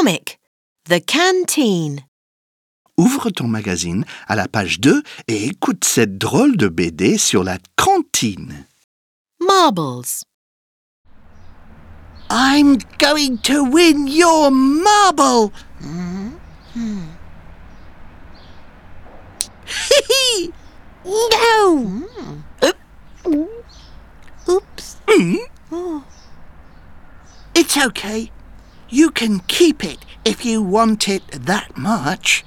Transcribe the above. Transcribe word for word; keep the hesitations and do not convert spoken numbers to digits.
Comic, The Canteen. Ouvre ton magazine à la page deux et écoute cette drôle de B D sur la cantine. Marbles. I'm going to win your marble. No! Oops. Mm? It's okay. You can keep it if you want it that much.